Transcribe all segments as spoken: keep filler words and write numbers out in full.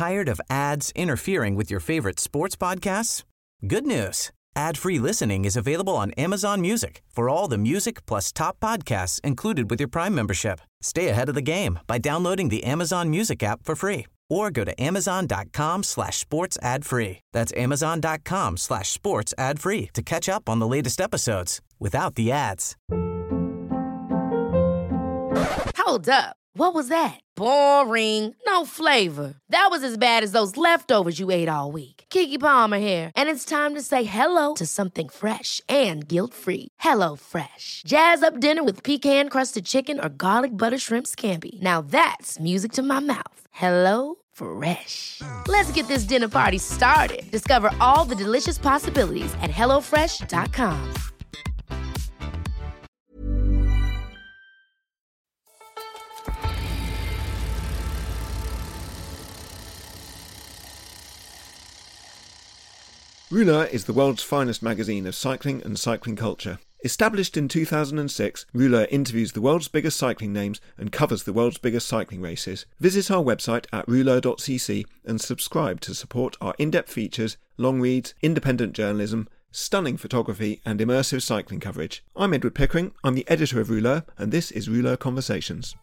Tired of ads interfering with your favorite sports podcasts? Good news. Ad-free listening is available on Amazon Music for all the music plus top podcasts included with your Prime membership. Stay ahead of the game by downloading the Amazon Music app for free or go to amazon.com slash sports ad free. That's amazon.com slash sports ad free to catch up on the latest episodes without the ads. Hold up. What was that? Boring. No flavor. That was as bad as those leftovers you ate all week. Keke Palmer here. And it's time to say hello to something fresh and guilt-free. Hello Fresh. Jazz up dinner with pecan-crusted chicken or garlic butter shrimp scampi. Now that's music to my mouth. Hello Fresh. Let's get this dinner party started. Discover all the delicious possibilities at hello fresh dot com. Rouleur is the world's finest magazine of cycling and cycling culture. Established in two thousand six, Rouleur interviews the world's biggest cycling names and covers the world's biggest cycling races. Visit our website at rouleur dot c c and subscribe to support our in-depth features, long reads, independent journalism, stunning photography and immersive cycling coverage. I'm Edward Pickering, I'm the editor of Rouleur, and this is Rouleur Conversations.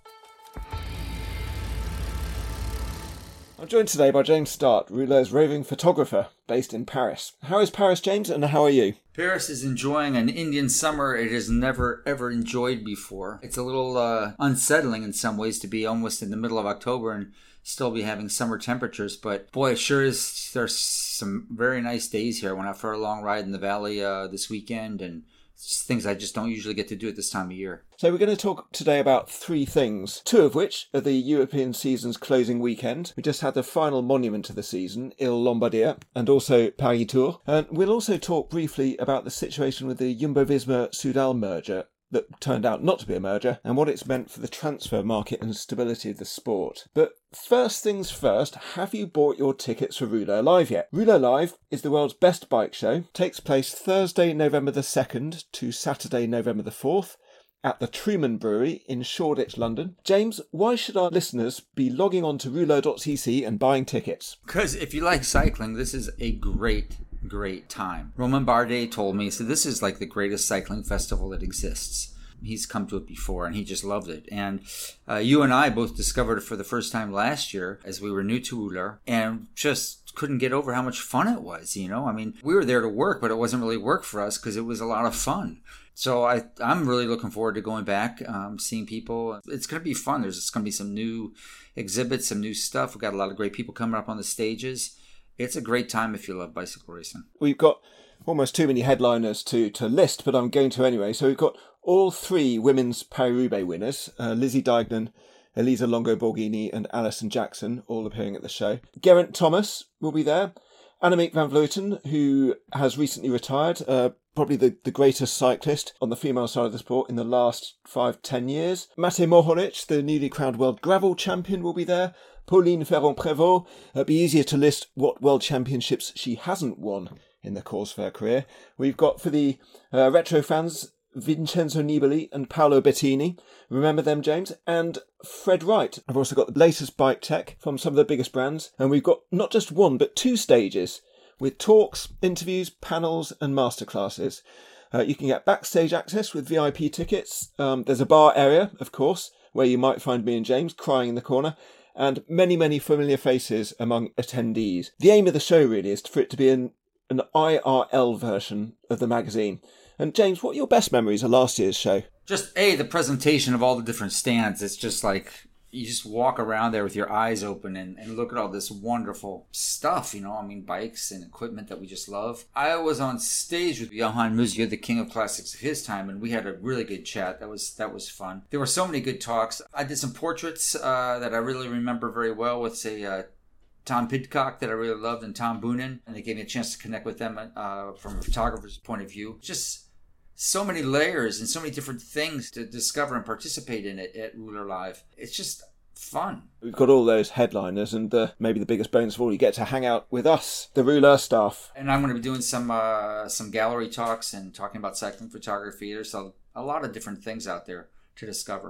I'm joined today by James Start, Rouleur's roving photographer based in Paris. How is Paris, James, and how are you? Paris is enjoying an Indian summer it has never, ever enjoyed before. It's a little uh, unsettling in some ways to be almost in the middle of October and still be having summer temperatures, but boy, it sure is. There's some very nice days here. I went out for a long ride in the valley uh, this weekend, and it's things I just don't usually get to do at this time of year. So we're going to talk today about three things, two of which are the European season's closing weekend. We just had the final monument of the season, Il Lombardia, and also Paris Tour. And we'll also talk briefly about the situation with the Jumbo-Visma-Soudal merger that turned out not to be a merger, and what it's meant for the transfer market and stability of the sport. But first things first, have you bought your tickets for Rouleur Live yet? Rouleur Live is the world's best bike show. It takes place Thursday, November the second to Saturday, November the fourth. At the Truman Brewery in Shoreditch, London. James, why should our listeners be logging on to rouleur dot c c and buying tickets? Because if you like cycling, this is a great great time. Romain Bardet told me, so this is like the greatest cycling festival that exists. He's come to it before and he just loved it. And uh, you and I both discovered it for the first time last year as we were new to Rouleur and just couldn't get over how much fun it was, you know? I mean, we were there to work, but it wasn't really work for us because it was a lot of fun. So I, I'm really looking forward to going back, um, seeing people. It's going to be fun. There's going to be some new exhibits, some new stuff. We've got a lot of great people coming up on the stages. It's a great time if you love bicycle racing. We've got almost too many headliners to, to list, but I'm going to anyway. So we've got all three women's Paris-Roubaix winners, uh, Lizzie Deignan, Elisa Longo-Borghini and Alison Jackson, all appearing at the show. Geraint Thomas will be there. Annemiek van Vleuten, who has recently retired, uh, probably the, the greatest cyclist on the female side of the sport in the last five, ten years. Matej Mohoric, the newly crowned world gravel champion, will be there. Pauline Ferrand-Prévot. It'd be easier to list what world championships she hasn't won in the course of her career. We've got, for the uh, retro fans, Vincenzo Nibali and Paolo Bettini. Remember them, James? And Fred Wright. I've also got the latest bike tech from some of the biggest brands. And we've got not just one, but two stages with talks, interviews, panels and masterclasses. Uh, you can get backstage access with V I P tickets. Um, there's a bar area, of course, where you might find me and James crying in the corner. And many, many familiar faces among attendees. The aim of the show really is for it to be an, an I R L version of the magazine. And James, what are your best memories of last year's show? Just, A, the presentation of all the different stands. It's just like, you just walk around there with your eyes open and, and look at all this wonderful stuff, you know, I mean, bikes and equipment that we just love. I was on stage with Johan Museeuw, the king of classics of his time, and we had a really good chat. That was that was fun. There were so many good talks. I did some portraits uh, that I really remember very well with, say, uh, Tom Pidcock that I really loved and Tom Boonen, and they gave me a chance to connect with them uh, from a photographer's point of view. Just so many layers and so many different things to discover and participate in it at Rouleur Live. It's just fun. We've got all those headliners and uh, maybe the biggest bonus of all, you get to hang out with us, the Rouleur staff. And I'm going to be doing some uh, some gallery talks and talking about cycling photography. There's a, a lot of different things out there to discover.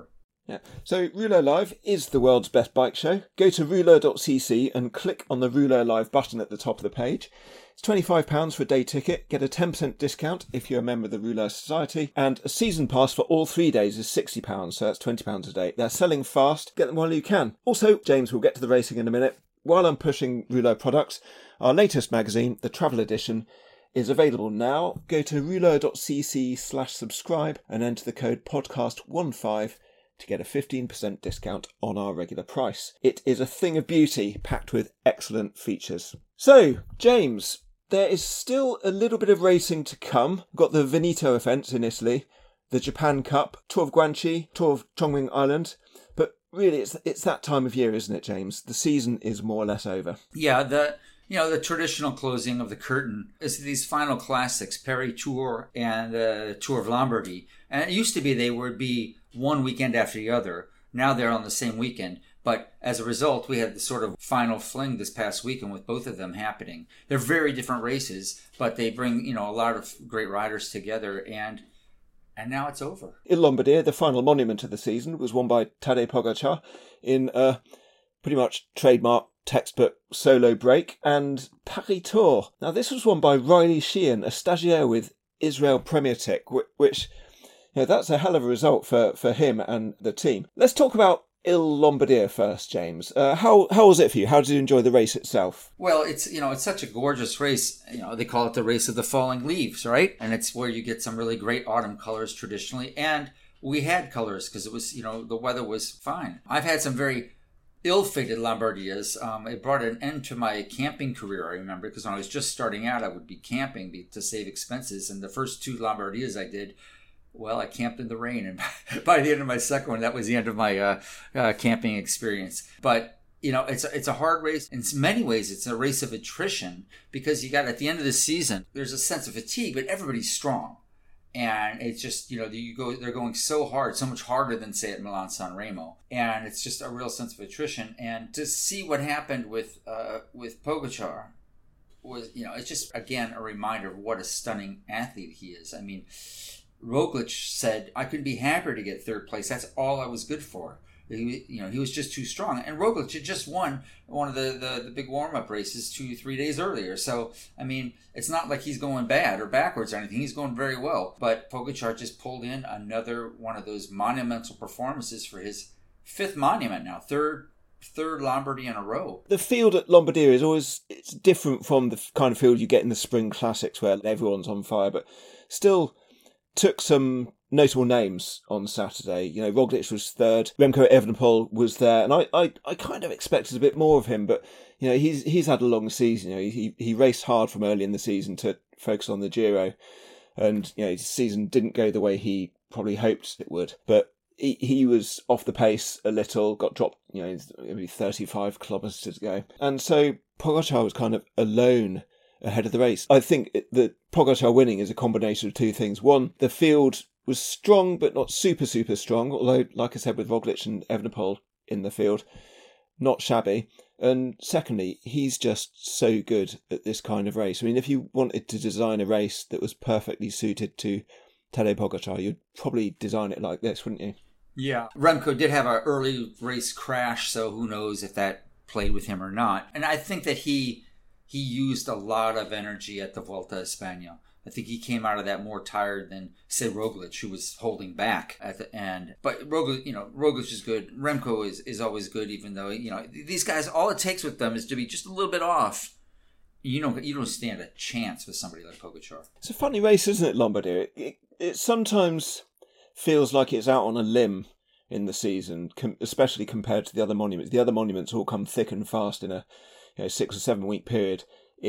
Yeah. So Rouleur Live is the world's best bike show. Go to rouleur dot c c and click on the Rouleur Live button at the top of the page. It's twenty-five pounds for a day ticket. Get a ten percent discount if you're a member of the Rouleur Society. And a season pass for all three days is sixty pounds, so that's twenty pounds a day. They're selling fast. Get them while you can. Also, James, we'll get to the racing in a minute. While I'm pushing Rouleur products, our latest magazine, the Travel Edition, is available now. Go to rouleur dot c c slash subscribe and enter the code podcast fifteen to get a fifteen percent discount on our regular price. It is a thing of beauty, packed with excellent features. So, James, there is still a little bit of racing to come. We've got the Veneto events in Italy, the Japan Cup, Tour of Guangxi, Tour of Chongqing Island. But really, it's it's that time of year, isn't it, James? The season is more or less over. Yeah, the you know the traditional closing of the curtain is these final classics, Paris Tour and the uh, Tour of Lombardy. And it used to be they would be one weekend after the other. Now they're on the same weekend. But as a result, we had the sort of final fling this past weekend with both of them happening. They're very different races, but they bring, you know, a lot of great riders together, and and now it's over. In Lombardy, the final monument of the season was won by Tadej Pogacar in a pretty much trademark textbook solo break, and Paris Tour. Now, this was won by Riley Sheehan, a stagiaire with Israel Premier Tech, which, you know, that's a hell of a result for, for him and the team. Let's talk about Il Lombardia first, James. Uh, how how was it for you? How did you enjoy the race itself? Well, it's you know it's such a gorgeous race. You know they call it the race of the falling leaves, right? And it's where you get some really great autumn colors traditionally, and we had colors because it was you know the weather was fine. I've had some very ill-fated Lombardias. Um, it brought an end to my camping career. I remember because when I was just starting out, I would be camping to save expenses, and the first two Lombardias I did. Well, I camped in the rain, and by the end of my second one, that was the end of my uh, uh, camping experience. But, you know, it's a, it's a hard race. In many ways, it's a race of attrition because you got at the end of the season, there's a sense of fatigue, but everybody's strong. And it's just, you know, you go they're going so hard, so much harder than, say, at Milan-San Remo. And it's just a real sense of attrition. And to see what happened with uh, with Pogacar was, you know, it's just, again, a reminder of what a stunning athlete he is. I mean, Roglic said, I couldn't be happier to get third place. That's all I was good for. He, you know, he was just too strong. And Roglic had just won one of the, the, the big warm-up races two, three days earlier. So, I mean, it's not like he's going bad or backwards or anything. He's going very well. But Pogacar just pulled in another one of those monumental performances for his fifth monument now, third third Lombardy in a row. The field at Lombardia is always it's different from the kind of field you get in the Spring Classics where everyone's on fire, but still took some notable names on Saturday. You know, Roglic was third, Remco Evenepoel was there, and I, I, I kind of expected a bit more of him, but you know, he's he's had a long season. You know, he he raced hard from early in the season to focus on the Giro, and you know, his season didn't go the way he probably hoped it would. But he he was off the pace a little, got dropped. You know, maybe thirty-five kilometres to go, and so Pogacar was kind of alone ahead of the race. I think that Pogacar winning is a combination of two things. One, the field was strong, but not super, super strong, although, like I said, with Roglic and Evenepoel in the field, not shabby. And secondly, he's just so good at this kind of race. I mean, if you wanted to design a race that was perfectly suited to Tadej Pogacar, you'd probably design it like this, wouldn't you? Yeah. Remco did have an early race crash, so who knows if that played with him or not. And I think that he... He used a lot of energy at the Vuelta a España. I think he came out of that more tired than, say, Roglic, who was holding back at the end. But Roglic, you know, Roglic is good. Remco is, is always good, even though, you know, these guys, all it takes with them is to be just a little bit off. You don't, you don't stand a chance with somebody like Pogacar. It's a funny race, isn't it, Lombardy? It, it, it sometimes feels like it's out on a limb in the season, com- especially compared to the other monuments. The other monuments all come thick and fast in a you know, six or seven week period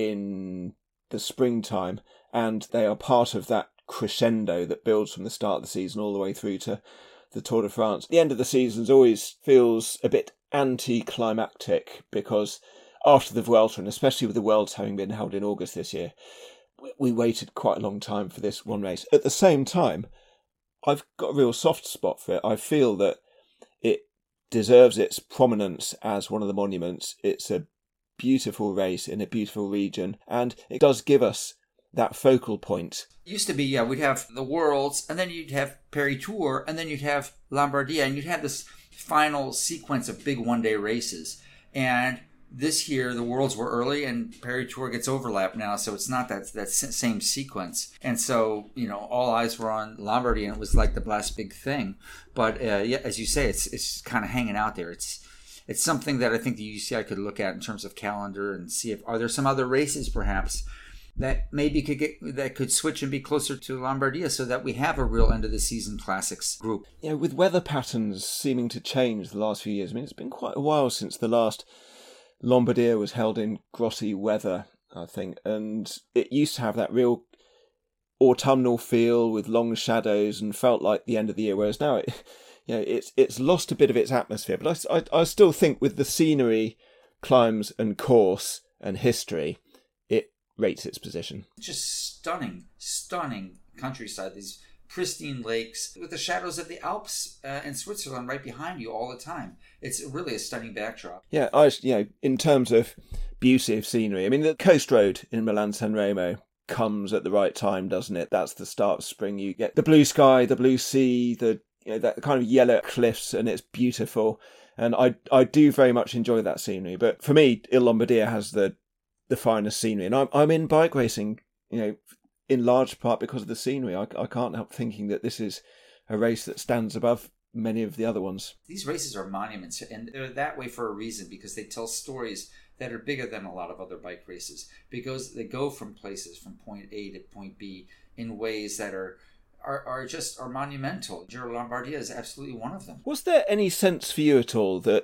in the springtime, and they are part of that crescendo that builds from the start of the season all the way through to the Tour de France. The end of the season always feels a bit anticlimactic because after the Vuelta, and especially with the Worlds having been held in August this year, we waited quite a long time for this one race. At the same time, I've got a real soft spot for it. I feel that it deserves its prominence as one of the monuments. It's a beautiful race in a beautiful region, and it does give us that focal point. It used to be, yeah, we'd have the Worlds, and then you'd have Paris Tour, and then you'd have Lombardia, and you'd have this final sequence of big one-day races. And this year, the Worlds were early, and Paris Tour gets overlapped now, so it's not that that same sequence. And so, you know, all eyes were on Lombardy, and it was like the last big thing. But uh, yeah, as you say, it's it's kind of hanging out there. It's it's something that I think the U C I could look at in terms of calendar and see if are there some other races perhaps that maybe could get that could switch and be closer to Lombardia, so that we have a real end of the season classics group. Yeah, with weather patterns seeming to change the last few years. I mean, it's been quite a while since the last Lombardia was held in grotty weather, I think, and it used to have that real autumnal feel with long shadows and felt like the end of the year, whereas now it, you know, it's it's lost a bit of its atmosphere. But I, I, I still think with the scenery, climbs and course and history, it rates its position. Just stunning, stunning countryside, these pristine lakes with the shadows of the Alps uh, in Switzerland right behind you all the time. It's really a stunning backdrop. Yeah, I, you know, in terms of beauty of scenery, I mean, the coast road in Milan San Remo comes at the right time, doesn't it? That's the start of spring. You get the blue sky, the blue sea, the you know, that kind of yellow cliffs, and it's beautiful. And I I do very much enjoy that scenery. But for me, Il Lombardia has the the finest scenery, and I'm I'm in bike racing, you know, in large part because of the scenery. I, I can't help thinking that this is a race that stands above many of the other ones. These races are monuments, and they're that way for a reason, because they tell stories that are bigger than a lot of other bike races, because they go from places from point A to point B in ways that are are, are just are monumental. Giro Lombardia is absolutely one of them. Was there any sense for you at all that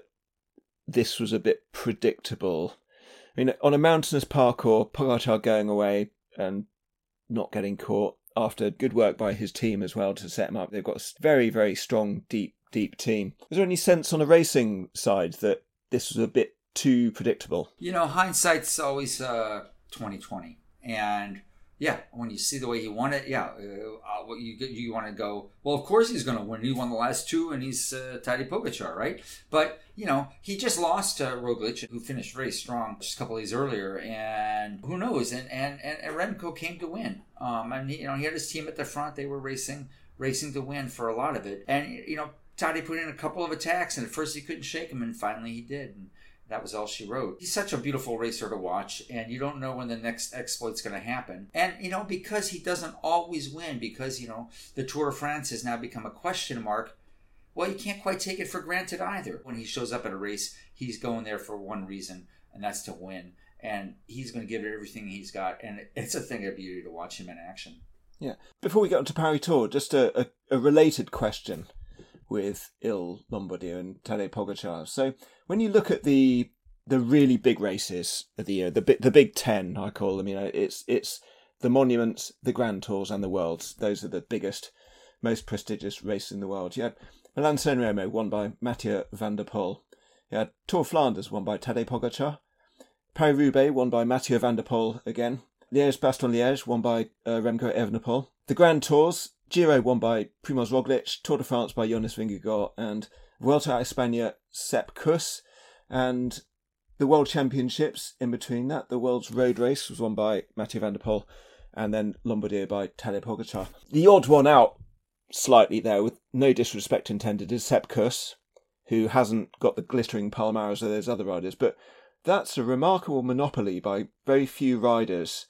this was a bit predictable? I mean, on a mountainous parkour, Pogačar going away and not getting caught after good work by his team as well to set him up. They've got a very, very strong, deep, deep team. Was there any sense on a racing side that this was a bit too predictable? You know, hindsight's always uh, twenty twenty. And yeah, when you see the way he won it, yeah, uh, you you want to go, well, of course he's going to win. He won the last two, and he's uh, Tadej Pogačar, right? But, you know, he just lost to Roglic, who finished very strong just a couple of days earlier, and who knows? And and, and Remco came to win. Um, and, he, you know, he had his team at the front. They were racing, racing to win for a lot of it. And, you know, Tadej put in a couple of attacks, and at first he couldn't shake him, and finally he did. And that was all she wrote. He's such a beautiful racer to watch, and you don't know when the next exploit's going to happen. And, you know, because he doesn't always win, because, you know, the Tour de France has now become a question mark, well, you can't quite take it for granted either. When he shows up at a race, he's going there for one reason, and that's to win. And he's going to give it everything he's got, and it's a thing of beauty to watch him in action. Yeah. Before we get on to Paris Tour, just a, a, a related question with Il Lombardia and Tadej Pogačar. So when you look at the the really big races of the year, the the Big Ten, I call them, you know, it's it's the monuments, the Grand Tours, and the Worlds. Those are the biggest, most prestigious races in the world. You had Milan San Remo won by Mathieu van der Poel. You had Tour of Flanders won by Tadej Pogačar. Paris-Roubaix won by Mathieu van der Poel again. Liège-Bastogne-Liège won by uh, Remco Evenepoel. The Grand Tours, Giro won by Primož Roglic, Tour de France by Jonas Vingegaard, and Vuelta a España Sepp Kuss. And the World Championships, in between that, the World's Road Race was won by Mathieu van der Poel, and then Lombardia by Tadej Pogačar. The odd one out slightly there, with no disrespect intended, is Sepp Kuss, who hasn't got the glittering Palmares of those other riders, but that's a remarkable monopoly by very few riders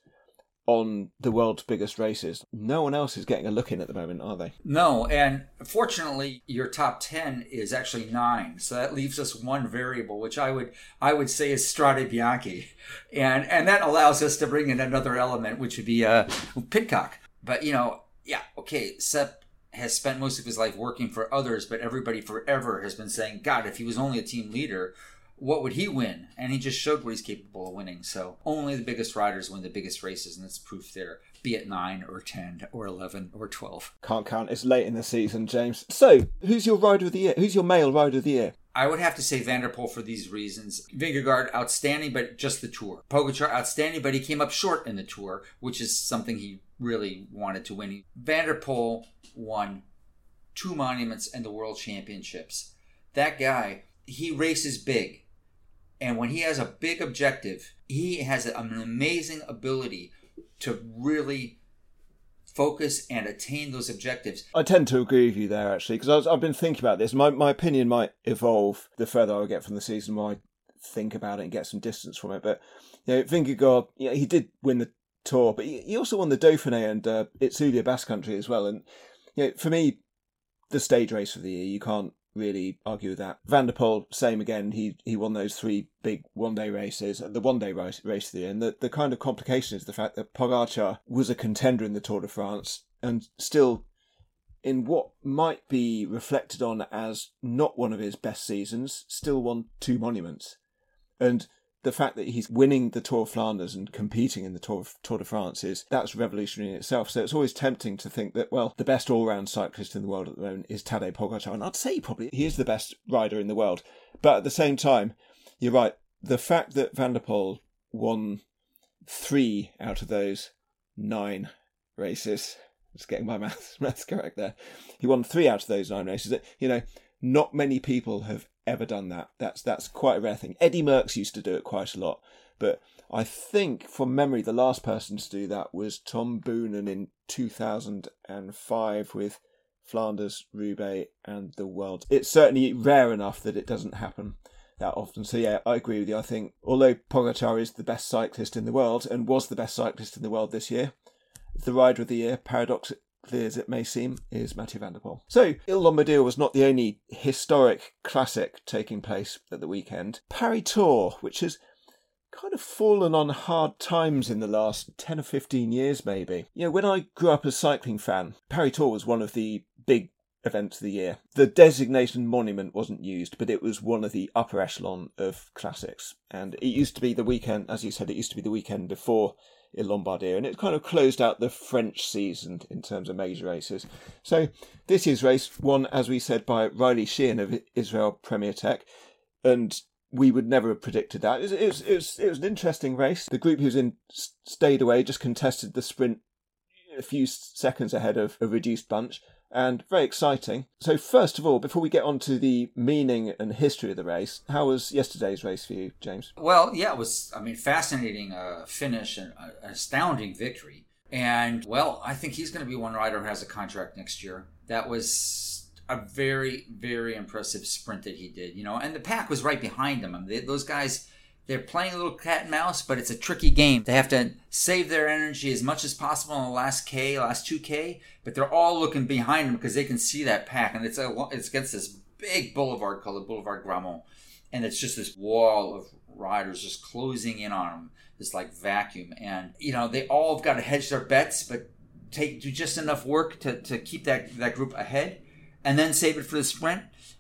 on the world's biggest races. No one else is getting a look in at the moment, are they? No, and fortunately, your top ten is actually nine, so that leaves us one variable, which I would I would say is Strade Bianche, and and that allows us to bring in another element, which would be uh, Pidcock. But you know, yeah, okay, Sepp has spent most of his life working for others, but everybody forever has been saying, God, if he was only a team leader, what would he win? And he just showed what he's capable of winning. So only the biggest riders win the biggest races, and that's proof there, be it nine or ten or eleven or twelve. Can't count. It's late in the season, James. So, who's your rider of the year? Who's your male rider of the year? I would have to say Van der Poel for these reasons. Vingegaard, outstanding, but just the Tour. Pogačar, outstanding, but he came up short in the Tour, which is something he really wanted to win. Van der Poel won two monuments and the World Championships. That guy, he races big. And when he has a big objective, he has an amazing ability to really focus and attain those objectives. I tend to agree with you there, actually, because I've been thinking about this. My my opinion might evolve the further I get from the season, more I think about it and get some distance from it. But, you know, Vingegaard, you know, he did win the Tour, but he, he also won the Dauphiné and uh, Itzulia Basque Country as well. And, you know, for me, the stage race of the year, you can't really argue with that. Van der Poel, same again. He he won those three big one-day races, the one-day race, race of the year. And the, the kind of complication is the fact that Pogačar was a contender in the Tour de France and still, in what might be reflected on as not one of his best seasons, still won two monuments. And the fact that he's winning the Tour of Flanders and competing in the Tour, of, Tour de France, is that's revolutionary in itself. So it's always tempting to think that, well, the best all-round cyclist in the world at the moment is Tadej Pogačar. And I'd say probably he is the best rider in the world. But at the same time, you're right. The fact that Van der Poel won three out of those nine races, just getting my maths, maths correct there. He won three out of those nine races. You know, not many people have ever done that. That's that's quite a rare thing. Eddie Merckx used to do it quite a lot, but I think from memory the last person to do that was Tom Boonen in two thousand five with Flanders, Roubaix and the World. It's certainly rare enough that it doesn't happen that often. So yeah, I agree with you. I think although Pogačar is the best cyclist in the world and was the best cyclist in the world this year, the rider of the year, paradoxically as it may seem, is Mathieu van der Poel. So, Il Lombardia was not the only historic classic taking place at the weekend. Paris Tour, which has kind of fallen on hard times in the last ten or fifteen years maybe. You know, when I grew up as a cycling fan, Paris Tour was one of the big events of the year. The designation monument wasn't used, but it was one of the upper echelon of classics. And it used to be the weekend, as you said, it used to be the weekend before Il Lombardia, and it kind of closed out the French season in terms of major races. So this year's race won, as we said, by Riley Sheehan of Israel Premier Tech, and we would never have predicted that. It was, it was, it was, it was an interesting race. The group he was in stayed away, just contested the sprint a few seconds ahead of a reduced bunch, and very exciting. So first of all, before we get on to the meaning and history of the race, how was yesterday's race for you, James? Well, yeah, it was, I mean, fascinating uh, finish and uh, an astounding victory. And, well, I think he's going to be one rider who has a contract next year. That was a very, very impressive sprint that he did, you know, and the pack was right behind him. I mean, they, those guys, they're playing a little cat and mouse, but it's a tricky game. They have to save their energy as much as possible in the last K, last two K, but they're all looking behind them because they can see that pack. And it's a, it's against this big boulevard called the Boulevard Grammont. And it's just this wall of riders just closing in on them, this like vacuum. And, you know, they all have got to hedge their bets, but take do just enough work to, to keep that, that group ahead and then save it for the sprint.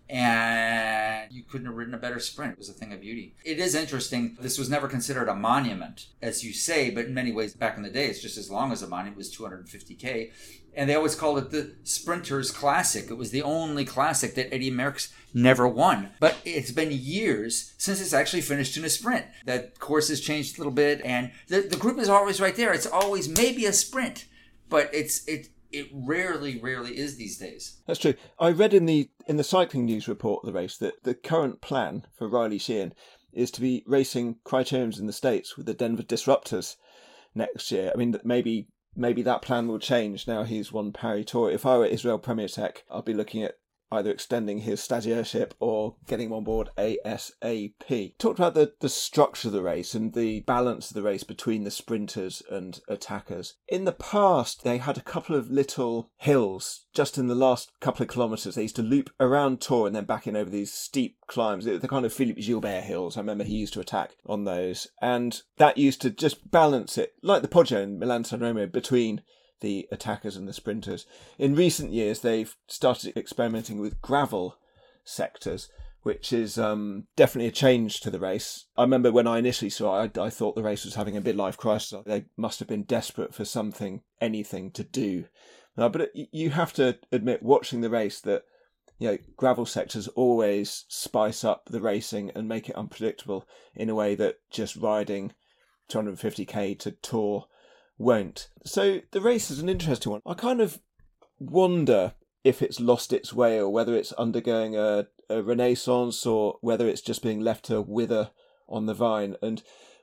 And you couldn't have ridden a better sprint. It was a thing of beauty. It is interesting. This was never considered a monument, as you say, but in many ways, back in the day, it's just as long as a monument. It was two hundred fifty K. And they always called it the Sprinters Classic. It was the only classic that Eddie Merckx never won. But it's been years since it's actually finished in a sprint. That course has changed a little bit, and the, the group is always right there. It's always maybe a sprint, but it's it. It rarely, rarely is these days. That's true. I read in the in the cycling news report of the race that the current plan for Riley Sheehan is to be racing criteriums in the States with the Denver Disruptors next year. I mean, maybe maybe that plan will change now he's won Paris Tour. If I were Israel Premier Tech, I'd be looking at either extending his stagiairship or getting him on board ASAP. Talked about the, the structure of the race and the balance of the race between the sprinters and attackers. In the past, they had a couple of little hills just in the last couple of kilometres. They used to loop around Tour and then back in over these steep climbs. The kind of Philippe Gilbert hills. I remember he used to attack on those. And that used to just balance it, like the Poggio in Milan-San Remo, between the attackers and the sprinters. In recent years, they've started experimenting with gravel sectors, which is um, definitely a change to the race. I remember when I initially saw it, I, I thought the race was having a midlife crisis. They must have been desperate for something, anything to do. Uh, but it, you have to admit, watching the race, that you know gravel sectors always spice up the racing and make it unpredictable in a way that just riding two hundred fifty K to Tour won't. So the race is an interesting one. I kind of wonder if it's lost its way or whether it's undergoing a, a renaissance or whether it's just being left to wither on the vine. And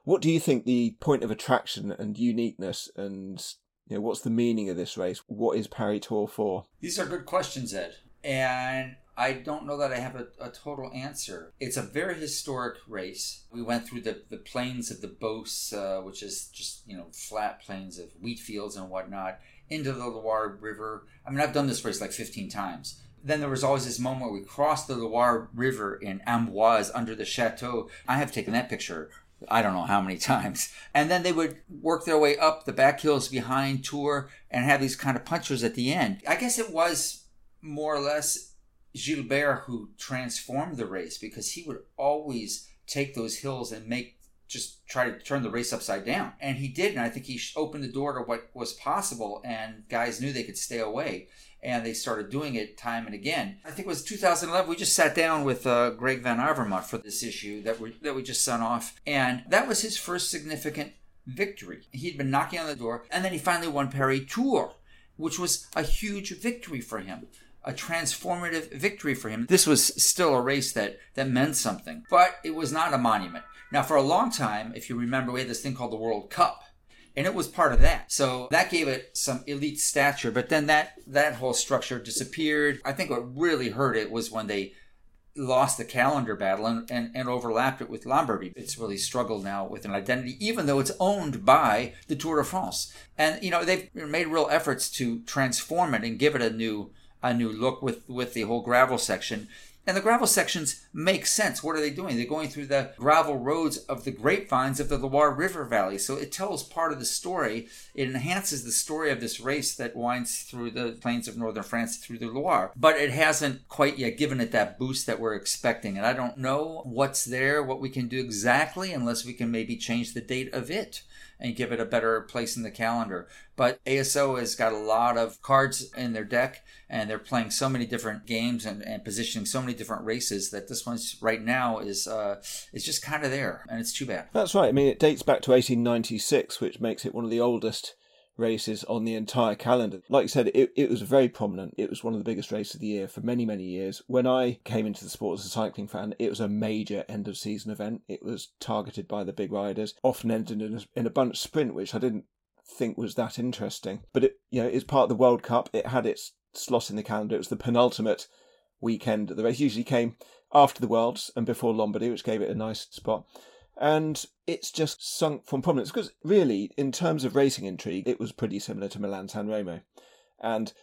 What do you think the point of attraction and uniqueness and, you know, what's the meaning of this race? What is Paris Tour for? These are good questions, Ed. And I don't know that I have a, a total answer. It's a very historic race. We went through the, the plains of the Beauce, uh, which is just, you know, flat plains of wheat fields and whatnot, into the Loire River. I mean, I've done this race like fifteen times. Then there was always this moment where we crossed the Loire River in Amboise under the chateau. I have taken that picture I don't know how many times. And then they would work their way up the back hills behind Tours and have these kind of punchers at the end. I guess it was more or less Gilbert who transformed the race, because he would always take those hills and make just try to turn the race upside down. And he did, and I think he opened the door to what was possible, and guys knew they could stay away. And they started doing it time and again. I think it was two thousand eleven. We just sat down with uh, Greg Van Avermaet for this issue that we that we just sent off. And that was his first significant victory. He'd been knocking on the door, and then he finally won Paris Tour, which was a huge victory for him. A transformative victory for him. This was still a race that, that meant something, but it was not a monument. Now, for a long time, if you remember, we had this thing called the World Cup. And it was part of that. So that gave it some elite stature. But then that, that whole structure disappeared. I think what really hurt it was when they lost the calendar battle and, and, and overlapped it with Lombardy. It's really struggled now with an identity, even though it's owned by the Tour de France. And, you know, they've made real efforts to transform it and give it a new a new look with, with the whole gravel section. And the gravel sections make sense. What are they doing? They're going through the gravel roads of the grapevines of the Loire River Valley. So it tells part of the story. It enhances the story of this race that winds through the plains of northern France through the Loire. But it hasn't quite yet given it that boost that we're expecting. And I don't know what's there, what we can do exactly, unless we can maybe change the date of it and give it a better place in the calendar. But A S O has got a lot of cards in their deck, and they're playing so many different games and, and positioning so many different races that this one's right now is uh, is just kind of there, and it's too bad. That's right. I mean, it dates back to eighteen ninety-six, which makes it one of the oldest races on the entire calendar. Like you said, it, it was very prominent. It was one of the biggest races of the year for many, many years. When I came into the sport as a cycling fan, it was a major end-of-season event. It was targeted by the big riders, often ended in a, in a bunch sprint, which I didn't think was that interesting. But it, you know, it's part of the World Cup. It had its slot in the calendar. It was the penultimate weekend. The race usually came after the Worlds and before Lombardy, which gave it a nice spot. And it's just sunk from prominence because really, in terms of racing intrigue, it was pretty similar to Milan-San Remo. And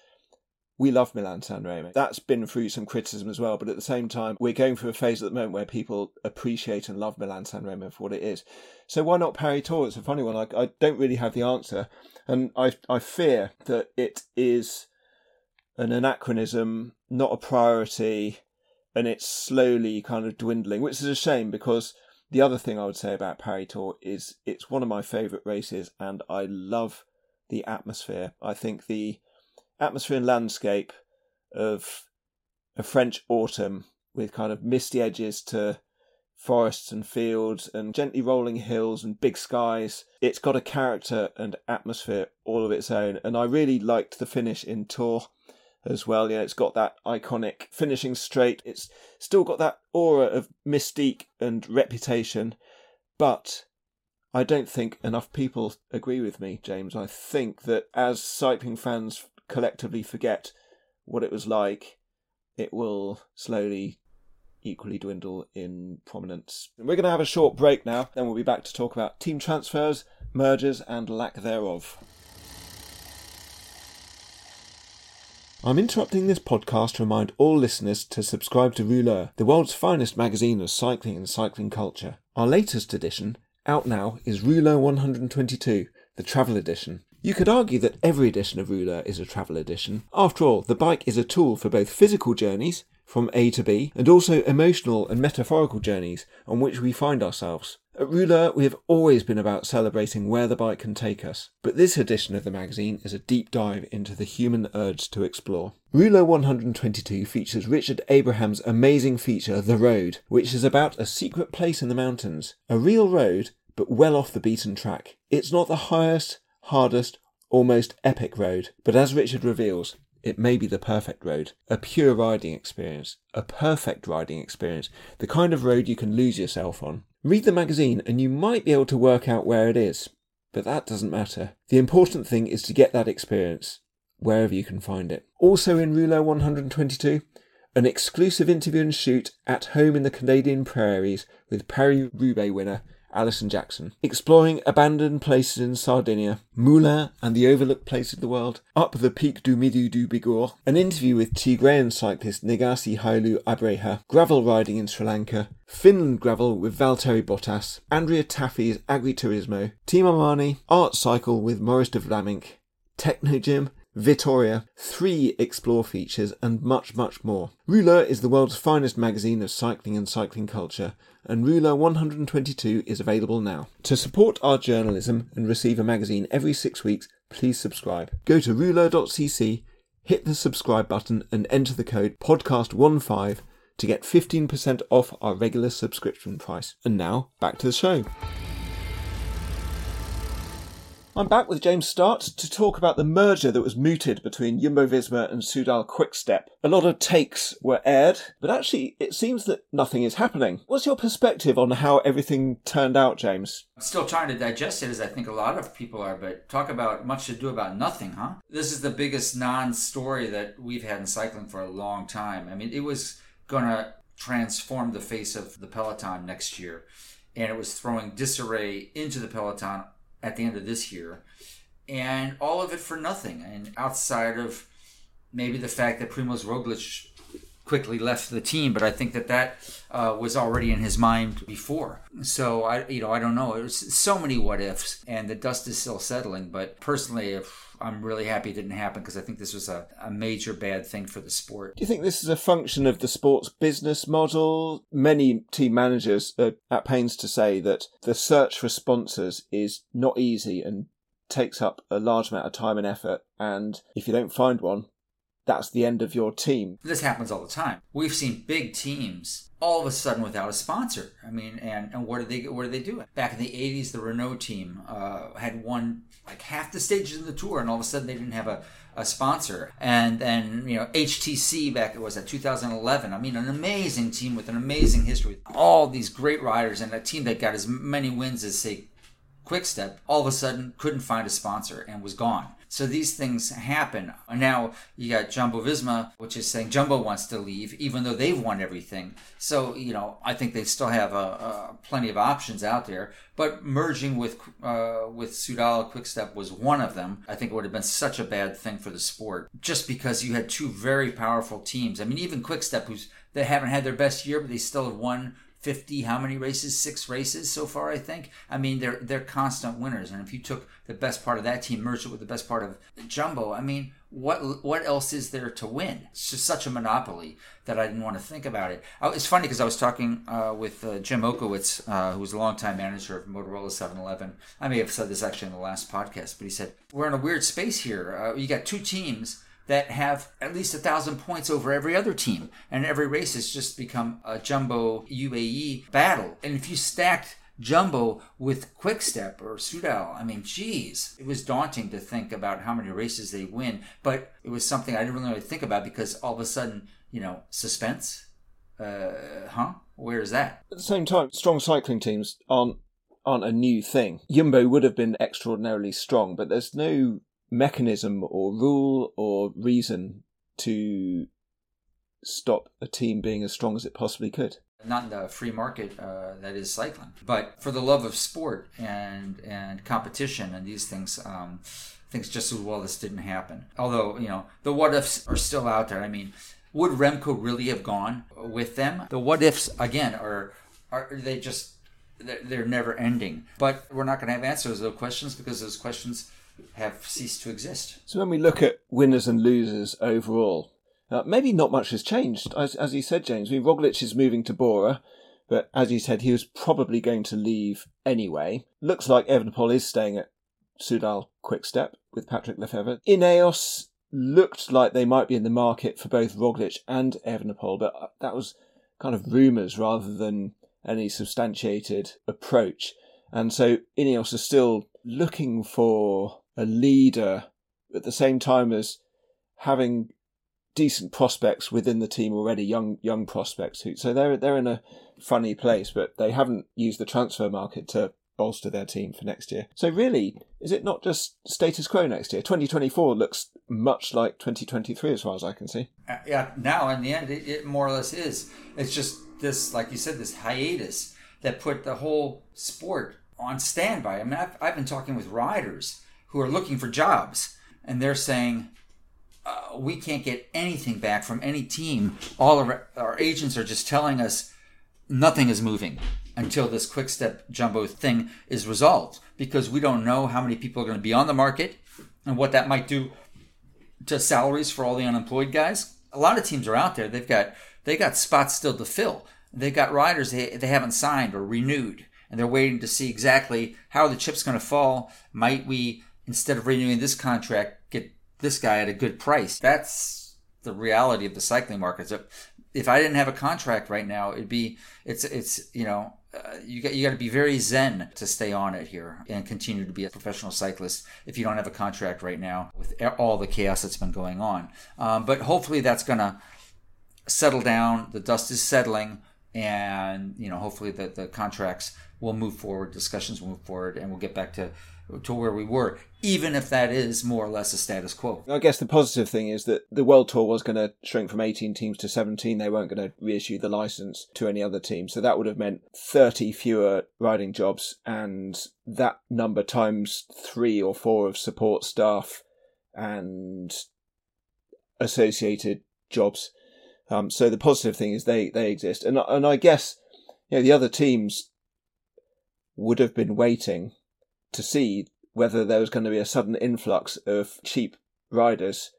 we love Milan-San Remo. That's been through some criticism as well, but at the same time, we're going through a phase at the moment where people appreciate and love Milan-San Remo for what it is. So why not Paris Tour? It's a funny one. I, I don't really have the answer. And I, I fear that it is an anachronism, not a priority, and it's slowly kind of dwindling, which is a shame because the other thing I would say about Paris Tour is it's one of my favourite races, and I love the atmosphere. I think the atmosphere and landscape of a French autumn with kind of misty edges to forests and fields and gently rolling hills and big skies, it's got a character and atmosphere all of its own. And I really liked the finish in Tours as well. Yeah, it's got that iconic finishing straight. It's still got that aura of mystique and reputation, but I don't think enough people agree with me, James. I think that as cycling fans collectively forget what it was like, it will slowly equally dwindle in prominence. We're going to have a short break now, then we'll be back to talk about team transfers, mergers and lack thereof. I'm interrupting this podcast to remind all listeners to subscribe to Rouleur, the world's finest magazine of cycling and cycling culture. Our latest edition, out now, is Rouleur one hundred twenty-two, the travel edition. You could argue that every edition of Rouleur is a travel edition. After all, the bike is a tool for both physical journeys, from A to B, and also emotional and metaphorical journeys on which we find ourselves. At Rouleur, we have always been about celebrating where the bike can take us, but this edition of the magazine is a deep dive into the human urge to explore. Rouleur one hundred twenty-two features Richard Abraham's amazing feature, The Road, which is about a secret place in the mountains. A real road, but well off the beaten track. It's not the highest, hardest, or most epic road, but as Richard reveals, it may be the perfect road, a pure riding experience, a perfect riding experience, the kind of road you can lose yourself on. Read the magazine and you might be able to work out where it is, but that doesn't matter. The important thing is to get that experience, wherever you can find it. Also in Rouleau one hundred twenty-two, an exclusive interview and shoot at home in the Canadian prairies with Paris-Roubaix winner Alison Jackson, exploring abandoned places in Sardinia, Moulins and the overlooked place of the world, up the Pic du Midi du Bigorre, an interview with Tigrayan cyclist Negasi Hailu Abreha, gravel riding in Sri Lanka, Finland gravel with Valtteri Bottas, Andrea Taffy's Agriturismo, Team Armani, Art Cycle with Maurice de Vlamingh, Techno Gym, Vittoria, three Explore features and much, much more. Rouleau is the world's finest magazine of cycling and cycling culture, and Rouleau one hundred twenty-two is available now. To support our journalism and receive a magazine every six weeks, please subscribe. Go to rouleau dot c c, hit the subscribe button and enter the code podcast fifteen to get fifteen percent off our regular subscription price. And now, back to the show. I'm back with James Start to talk about the merger that was mooted between Jumbo-Visma and Soudal Quick-Step. A lot of takes were aired, but actually it seems that nothing is happening. What's your perspective on how everything turned out, James? I'm still trying to digest it, as I think a lot of people are, but talk about much to do about nothing, huh? This is the biggest non-story that we've had in cycling for a long time. I mean, it was going to transform the face of the peloton next year, and it was throwing disarray into the peloton at the end of this year, and all of it for nothing. And outside of maybe the fact that Primož Roglič quickly left the team, but I think that that uh, was already in his mind before. So I, you know, I don't know. There's so many what ifs, and the dust is still settling. But personally, if I'm really happy it didn't happen, because I think this was a, a major bad thing for the sport. Do you think this is a function of the sport's business model? Many team managers are at pains to say that the search for sponsors is not easy and takes up a large amount of time and effort. And if you don't find one, that's the end of your team. This happens all the time. We've seen big teams all of a sudden without a sponsor. I mean, and, and what did they what did they do? Back in the eighties, the Renault team uh, had won like half the stages of the tour, and all of a sudden they didn't have a, a sponsor. And then, you know, H T C back, it was at two thousand eleven. I mean, an amazing team with an amazing history. All these great riders, and a team that got as many wins as, say, Quick-Step, all of a sudden couldn't find a sponsor and was gone. So these things happen. Now you got Jumbo-Visma, which is saying Jumbo wants to leave, even though they've won everything. So, you know, I think they still have a, a plenty of options out there. But merging with uh, with Soudal Quick-Step was one of them. I think it would have been such a bad thing for the sport, just because you had two very powerful teams. I mean, even Quick-Step, who's they haven't had their best year, but they still have won fifty, how many races? Six races so far, I think. I mean, they're they're constant winners. And if you took the best part of that team, merged it with the best part of Jumbo, I mean, what what else is there to win? It's just such a monopoly that I didn't want to think about it. I, it's funny because I was talking uh, with uh, Jim Okowitz, uh, who was a longtime manager of Motorola seven eleven. I may have said this actually in the last podcast, but he said, we're in a weird space here. Uh, you got two teams that have at least a thousand points over every other team. And every race has just become a Jumbo U A E battle. And if you stacked Jumbo with Quick-Step or Soudal, I mean, geez, it was daunting to think about how many races they win. But it was something I didn't really think about, because all of a sudden, you know, suspense? Uh, huh? Where is that? At the same time, strong cycling teams aren't, aren't a new thing. Jumbo would have been extraordinarily strong, but there's no mechanism or rule or reason to stop a team being as strong as it possibly could. Not in the free market uh, that is cycling, but for the love of sport and and competition and these things, um, things just as well this didn't happen. Although, you know, the what ifs are still out there. I mean, would Remco really have gone with them? The what ifs again are are they just they're, they're never ending. But we're not going to have answers to those questions, because those questions have ceased to exist. So when we look at winners and losers overall, uh, maybe not much has changed. As, as you said, James, I mean, Roglic is moving to Bora, but as you said, he was probably going to leave anyway. Looks like Evenepoel is staying at Soudal Quick-Step with Patrick Lefevere. Ineos looked like they might be in the market for both Roglic and Evenepoel, but that was kind of rumours rather than any substantiated approach. And so Ineos are still looking for a leader at the same time as having decent prospects within the team already, young young prospects. Who, so they're they're in a funny place, but they haven't used the transfer market to bolster their team for next year. So really, is it not just status quo next year? twenty twenty-four looks much like twenty twenty-three as far as I can see. Uh, yeah, now in the end, it, it more or less is. It's just this, like you said, this hiatus that put the whole sport on standby. I mean, I've, I've been talking with riders who are looking for jobs, and they're saying, uh, we can't get anything back from any team. All of our, our agents are just telling us nothing is moving until this quick step jumbo thing is resolved, because we don't know how many people are going to be on the market and what that might do to salaries for all the unemployed guys. A lot of teams are out there. They've got they got spots still to fill. They've got riders they, they haven't signed or renewed, and they're waiting to see exactly how the chip's going to fall. Might we, instead of renewing this contract, get this guy at a good price? That's the reality of the cycling market. So if I didn't have a contract right now, it'd be it's it's you know uh, you got you got to be very zen to stay on it here and continue to be a professional cyclist if you don't have a contract right now with all the chaos that's been going on. Um, but hopefully that's going to settle down. The dust is settling, and you know hopefully the the contracts will move forward, discussions will move forward, and we'll get back to to where we were, even if that is more or less a status quo. I guess the positive thing is that the World Tour was going to shrink from eighteen teams to seventeen. They weren't going to reissue the license to any other team. So that would have meant thirty fewer riding jobs, and that number times three or four of support staff and associated jobs. Um, so the positive thing is they, they exist. And, and I guess you know the other teams would have been waiting to see whether there was going to be a sudden influx of cheap riders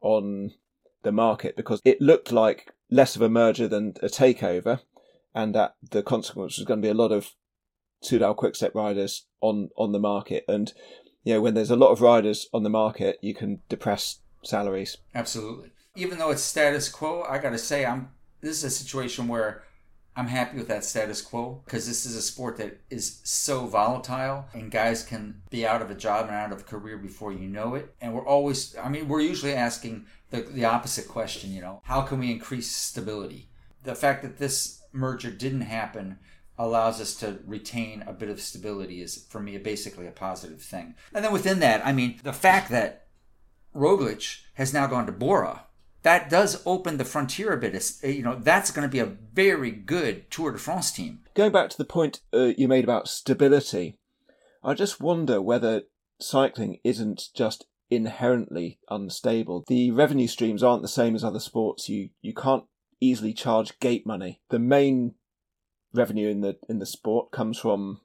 on the market, because it looked like less of a merger than a takeover, and that the consequence was going to be a lot of Soudal Quickstep riders on, on the market. And you know, when there's a lot of riders on the market, you can depress salaries. Absolutely. Even though it's status quo, I got to say, I'm this is a situation where I'm happy with that status quo, because this is a sport that is so volatile, and guys can be out of a job and out of a career before you know it. And we're always, I mean, we're usually asking the, the opposite question, you know, how can we increase stability? The fact that this merger didn't happen allows us to retain a bit of stability is, for me, basically a positive thing. And then within that, I mean, the fact that Roglic has now gone to Bora, that does open the frontier a bit. It's, you know, that's going to be a very good Tour de France team. Going back to the point uh, you made about stability, I just wonder whether cycling isn't just inherently unstable. The revenue streams aren't the same as other sports. You you can't easily charge gate money. The main revenue in the in the sport comes from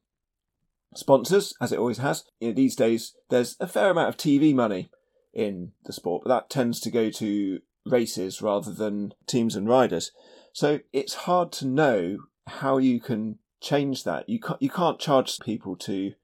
sponsors, as it always has. You know, these days, there's a fair amount of T V money in the sport, but that tends to go to races rather than teams and riders. So it's hard to know how you can change that. You can't, you can't charge people to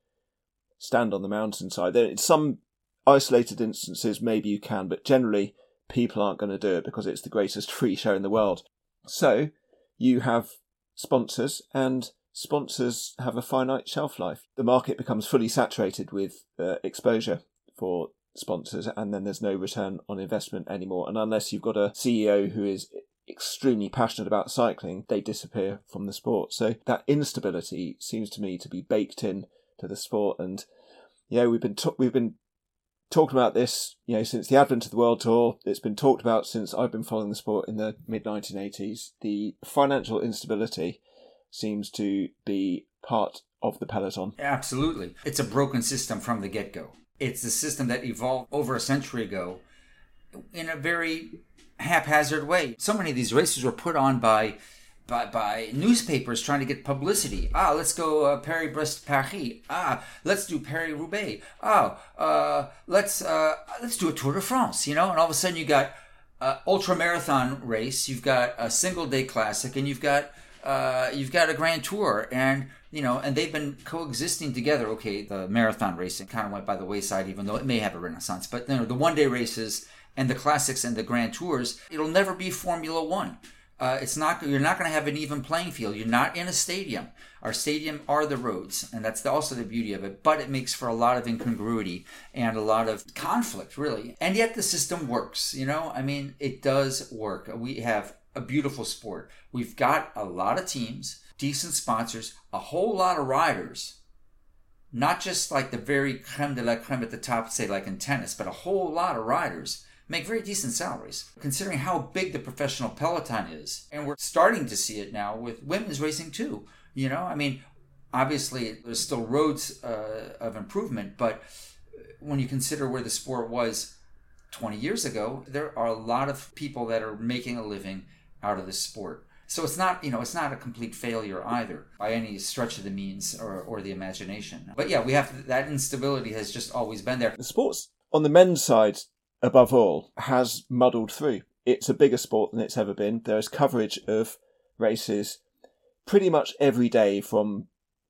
stand on the mountainside. In some isolated instances, maybe you can, but generally people aren't going to do it because it's the greatest free show in the world. So you have sponsors, and sponsors have a finite shelf life. The market becomes fully saturated with uh, exposure for sponsors, and then there's no return on investment anymore. And unless you've got a C E O who is extremely passionate about cycling, they disappear from the sport. So that instability seems to me to be baked in to the sport. And you know, we've been t- we've been talking about this, you know, since the advent of the World Tour. It's been talked about since I've been following the sport in the mid nineteen eighties. The financial instability seems to be part of the peloton. Absolutely. It's a broken system from the get-go. It's the system that evolved over a century ago in a very haphazard way. So many of these races were put on by by, by newspapers trying to get publicity. Ah, let's go uh, Paris-Brest-Paris. Ah, let's do Paris-Roubaix. Oh, uh, let's uh, let's do a Tour de France, you know? And all of a sudden you got an ultra-marathon race, you've got a single-day classic, and you've got uh, you've got a Grand Tour, and you know, and they've been coexisting together. Okay, the marathon racing kind of went by the wayside, even though it may have a renaissance. But you know, the one-day races and the classics and the Grand Tours, it'll never be Formula One. Uh, it's not. You're not going to have an even playing field. You're not in a stadium. Our stadium are the roads, and that's also the beauty of it. But it makes for a lot of incongruity and a lot of conflict, really. And yet the system works. You know, I mean, it does work. We have a beautiful sport. We've got a lot of teams, decent sponsors, a whole lot of riders. Not just like the very creme de la creme at the top, say like in tennis, but a whole lot of riders make very decent salaries, considering how big the professional peloton is. And we're starting to see it now with women's racing too. You know, I mean, obviously there's still roads uh, of improvement, but when you consider where the sport was twenty years ago, there are a lot of people that are making a living out of this sport. So it's not, you know, it's not a complete failure either by any stretch of the means or, or the imagination. But yeah, we have to, that instability has just always been there. The sports on the men's side, above all, has muddled through. It's a bigger sport than it's ever been. There is coverage of races pretty much every day from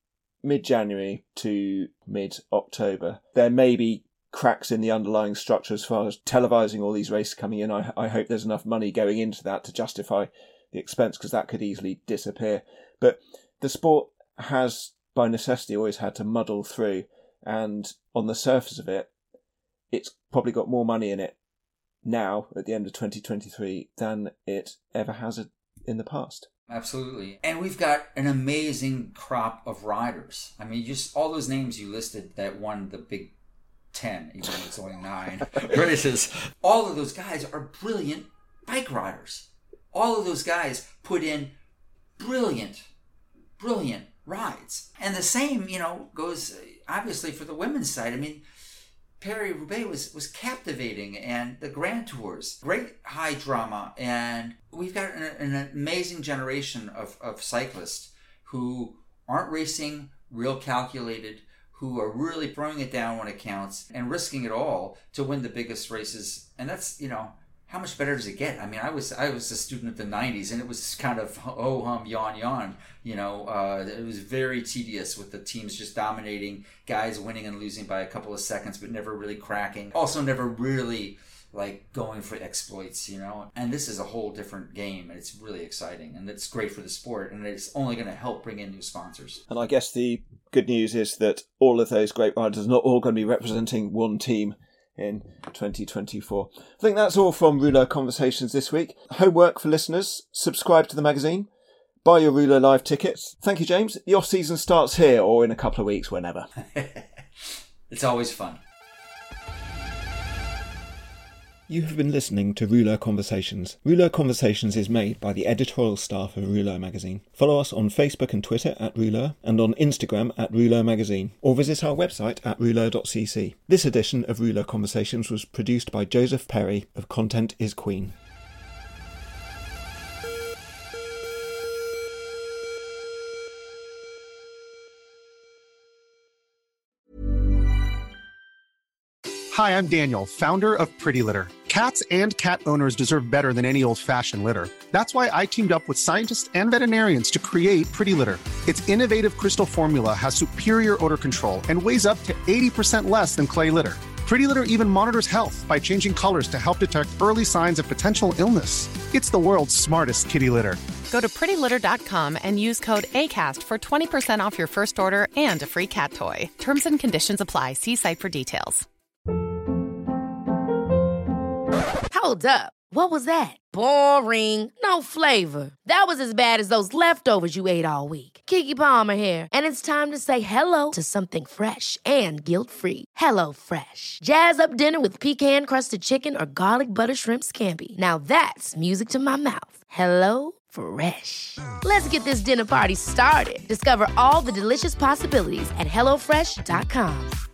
mid-January to mid-October. There may be cracks in the underlying structure as far as televising all these races coming in. I, I hope there's enough money going into that to justify the expense, because that could easily disappear. But the sport has, by necessity, always had to muddle through. And on the surface of it, it's probably got more money in it now at the end of twenty twenty-three than it ever has in the past. Absolutely. And we've got an amazing crop of riders. I mean, just all those names you listed that won the Big Ten, even though it's only nine races. All of those guys are brilliant bike riders. All of those guys put in brilliant, brilliant rides. And the same, you know, goes obviously for the women's side. I mean, Paris-Roubaix was, was captivating, and the Grand Tours, great high drama. And we've got an, an amazing generation of, of cyclists who aren't racing real calculated, who are really throwing it down when it counts and risking it all to win the biggest races. And that's, you know, how much better does it get? I mean, I was I was a student of the nineties, and it was kind of oh hum yawn yawn. You know, uh, it was very tedious with the teams just dominating, guys winning and losing by a couple of seconds, but never really cracking. Also, never really like going for exploits. You know, and this is a whole different game, and it's really exciting, and it's great for the sport, and it's only going to help bring in new sponsors. And I guess the good news is that all of those great riders are not all going to be representing one team in twenty twenty-four. I think that's all from Rouleur Conversations this week. Homework for listeners: subscribe to the magazine, buy your Rouleur Live tickets. Thank you, James. The off-season starts here or in a couple of weeks, whenever. It's always fun. You have been listening to Rouleur Conversations. Rouleur Conversations is made by the editorial staff of Rouleur Magazine. Follow us on Facebook and Twitter at Rouleur, and on Instagram at Rouleur Magazine, or visit our website at rouleur dot c c. This edition of Rouleur Conversations was produced by Joseph Perry of Content is Queen. Hi, I'm Daniel, founder of Pretty Litter. Cats and cat owners deserve better than any old-fashioned litter. That's why I teamed up with scientists and veterinarians to create Pretty Litter. Its innovative crystal formula has superior odor control and weighs up to eighty percent less than clay litter. Pretty Litter even monitors health by changing colors to help detect early signs of potential illness. It's the world's smartest kitty litter. Go to pretty litter dot com and use code ACAST for twenty percent off your first order and a free cat toy. Terms and conditions apply. See site for details. Hold up. What was that? Boring. No flavor. That was as bad as those leftovers you ate all week. Keke Palmer here, and it's time to say hello to something fresh and guilt-free. Hello Fresh. Jazz up dinner with pecan-crusted chicken or garlic butter shrimp scampi. Now that's music to my mouth. Hello Fresh. Let's get this dinner party started. Discover all the delicious possibilities at hello fresh dot com.